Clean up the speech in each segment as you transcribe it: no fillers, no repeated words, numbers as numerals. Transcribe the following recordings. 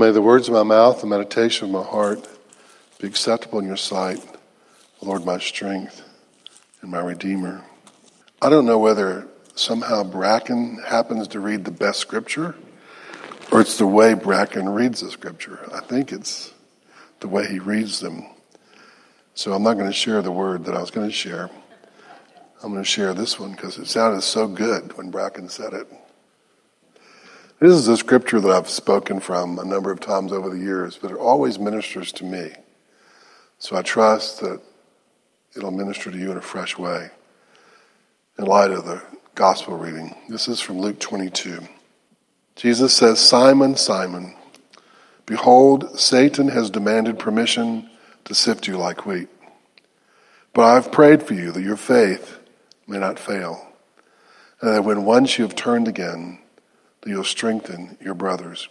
may the words of my mouth and meditation of my heart be acceptable in your sight, Lord, my strength and my Redeemer. I don't know whether somehow Bracken happens to read the best scripture, or it's the way Bracken reads the scripture. I think it's the way he reads them. So I'm not going to share the word that I was going to share. I'm going to share this one because it sounded so good when Bracken said it. This is a scripture that I've spoken from a number of times over the years, but it always ministers to me. So I trust that it'll minister to you in a fresh way in light of the gospel reading. This is from Luke 22. Jesus says, "Simon, Simon, behold, Satan has demanded permission to sift you like wheat. But I have prayed for you that your faith may not fail, and that when once you have turned again, that you'll strengthen your brothers."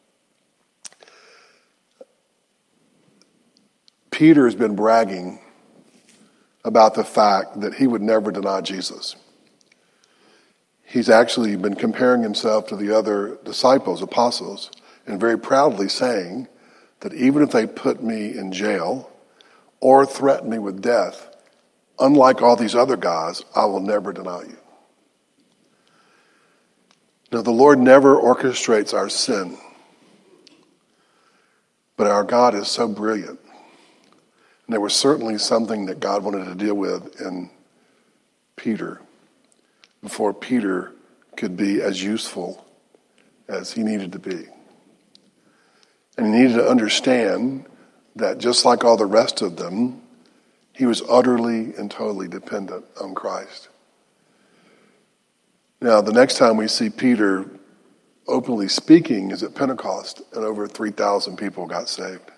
Peter has been bragging about the fact that he would never deny Jesus. He's actually been comparing himself to the other disciples, apostles, and very proudly saying that even if they put me in jail or threaten me with death, unlike all these other guys, I will never deny you. Now, the Lord never orchestrates our sin, but our God is so brilliant. And there was certainly something that God wanted to deal with in Peter before Peter could be as useful as he needed to be. And he needed to understand that just like all the rest of them, he was utterly and totally dependent on Christ. Now, the next time we see Peter openly speaking is at Pentecost, and over 3,000 people got saved.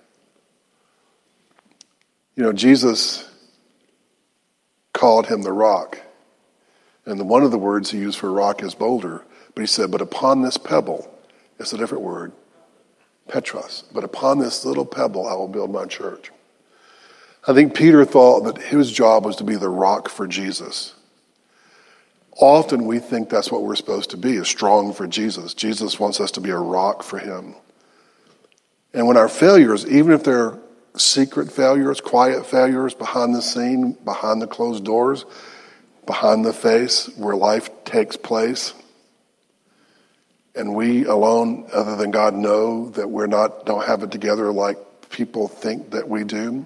You know, Jesus called him the rock, and one of the words he used for rock is boulder, but he said, but upon this pebble, it's a different word, Petros, but upon this little pebble I will build my church. I think Peter thought that his job was to be the rock for Jesus. Often we think that's what we're supposed to be, is strong for Jesus. Jesus wants us to be a rock for him. And when our failures, even if they're secret failures, quiet failures, behind the scene, behind the closed doors, behind the face where life takes place, and we alone, other than God, know that don't have it together like people think that we do,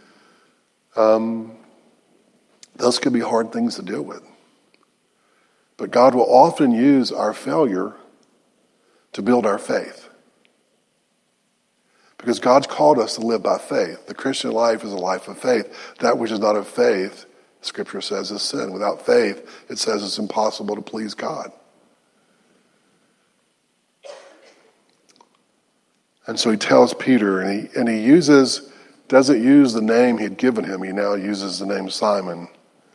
those could be hard things to deal with. But God will often use our failure to build our faith. Because God's called us to live by faith. The Christian life is a life of faith. That which is not of faith, Scripture says, is sin. Without faith, it says it's impossible to please God. And so he tells Peter, and he doesn't use the name he'd given him. He now uses the name Simon.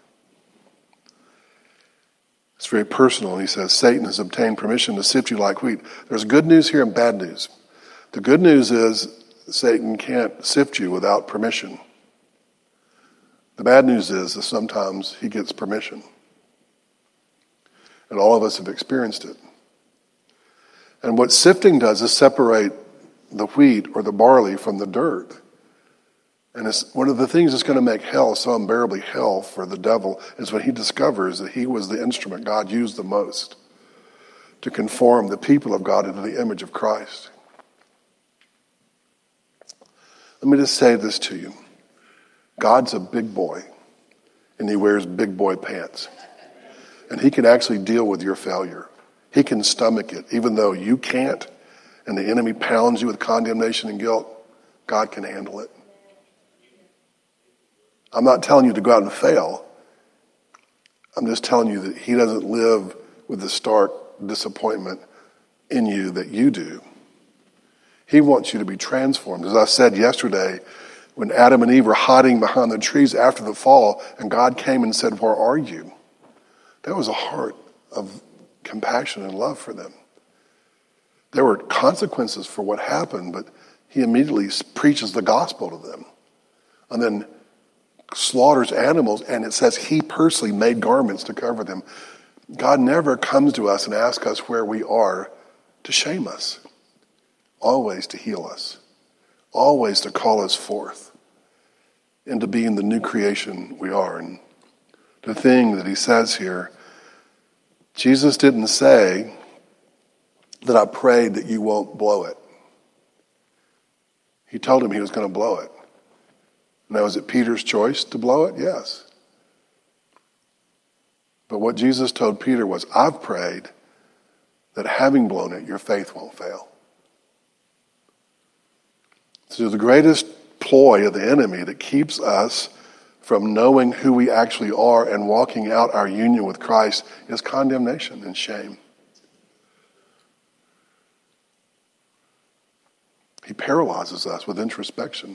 It's very personal. He says, Satan has obtained permission to sift you like wheat. There's good news here and bad news. The good news is Satan can't sift you without permission. The bad news is that sometimes he gets permission. And all of us have experienced it. And what sifting does is separate the wheat or the barley from the dirt. And it's one of the things that's going to make hell so unbearably hell for the devil is when he discovers that he was the instrument God used the most to conform the people of God into the image of Christ. Let me just say this to you. God's a big boy, and he wears big boy pants. And he can actually deal with your failure. He can stomach it, even though you can't, and the enemy pounds you with condemnation and guilt. God can handle it. I'm not telling you to go out and fail. I'm just telling you that he doesn't live with the stark disappointment in you that you do. He wants you to be transformed. As I said yesterday, when Adam and Eve were hiding behind the trees after the fall, and God came and said, "Where are you?" That was a heart of compassion and love for them. There were consequences for what happened, but he immediately preaches the gospel to them. And then slaughters animals, and it says he personally made garments to cover them. God never comes to us and asks us where we are to shame us. always to heal us, always to call us forth into being the new creation we are. And the thing that he says here, Jesus didn't say that I prayed that you won't blow it. He told him he was going to blow it. Now, is it Peter's choice to blow it? Yes. But what Jesus told Peter was, I've prayed that having blown it, your faith won't fail. So the greatest ploy of the enemy that keeps us from knowing who we actually are and walking out our union with Christ is condemnation and shame. He paralyzes us with introspection.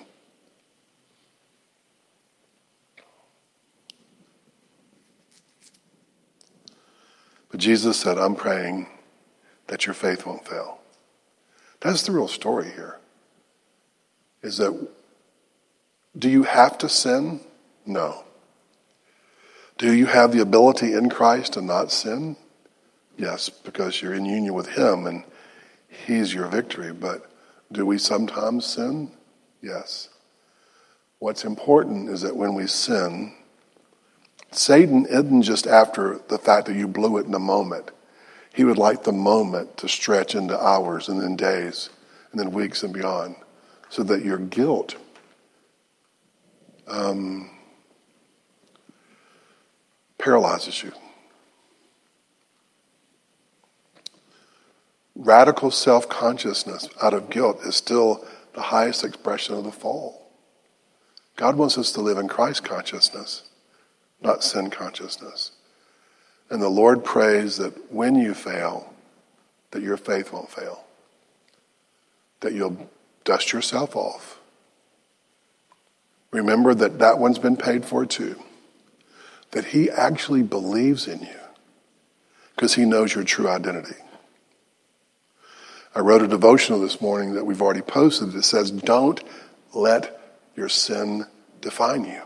But Jesus said, I'm praying that your faith won't fail. That's the real story here. Is that, do you have to sin? No. Do you have the ability in Christ to not sin? Yes, because you're in union with him and he's your victory. But do we sometimes sin? Yes. What's important is that when we sin, Satan isn't just after the fact that you blew it in a moment. He would like the moment to stretch into hours and then days and then weeks and beyond, so that your guilt paralyzes you. Radical self-consciousness out of guilt is still the highest expression of the fall. God wants us to live in Christ consciousness, not sin consciousness. And the Lord prays that when you fail, that your faith won't fail. That you'll dust yourself off. Remember that that one's been paid for too. That he actually believes in you because he knows your true identity. I wrote a devotional this morning that we've already posted that says, don't let your sin define you.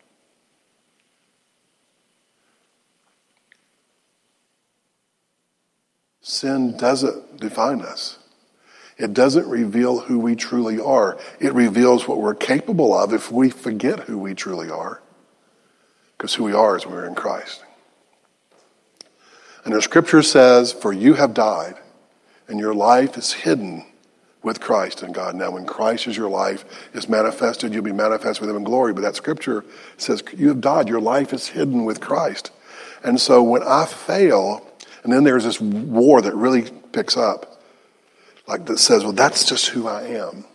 Sin doesn't define us. It doesn't reveal who we truly are. It reveals what we're capable of if we forget who we truly are. Because who we are is we're in Christ. And the scripture says, for you have died, and your life is hidden with Christ in God. Now, when Christ is your life, is manifested, you'll be manifest with him in glory. But that scripture says, you have died, your life is hidden with Christ. And so when I fail, and then there's this war that really picks up, like that says, well, that's just who I am.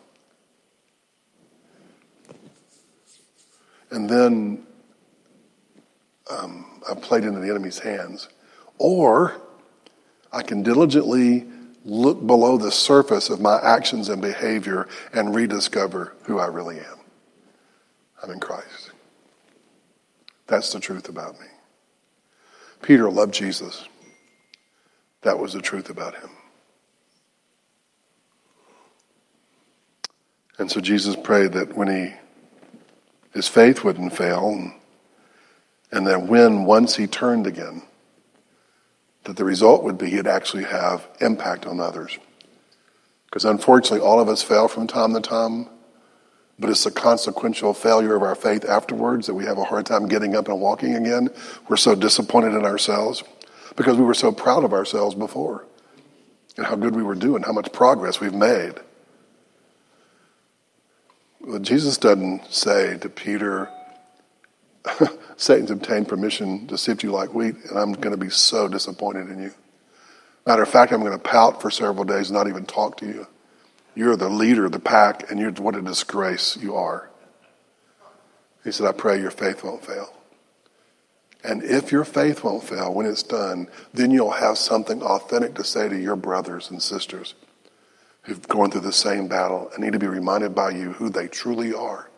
And then I've played into the enemy's hands. Or I can diligently look below the surface of my actions and behavior and rediscover who I really am. I'm in Christ. That's the truth about me. Peter loved Jesus. That was the truth about him. And so Jesus prayed that when his faith wouldn't fail, and that when once he turned again, that the result would be he'd actually have impact on others. Because unfortunately, all of us fail from time to time, but it's the consequential failure of our faith afterwards that we have a hard time getting up and walking again. We're so disappointed in ourselves because we were so proud of ourselves before and how good we were doing, how much progress we've made. Well, Jesus doesn't say to Peter, Satan's obtained permission to sift you like wheat, and I'm going to be so disappointed in you. Matter of fact, I'm going to pout for several days and not even talk to you. You're the leader of the pack, and what a disgrace you are. He said, I pray your faith won't fail. And if your faith won't fail when it's done, then you'll have something authentic to say to your brothers and sisters who've gone through the same battle and need to be reminded by you who they truly are.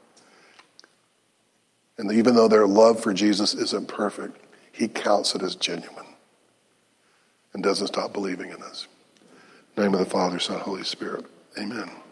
And even though their love for Jesus isn't perfect, he counts it as genuine and doesn't stop believing in us. In the name of the Father, Son, Holy Spirit. Amen.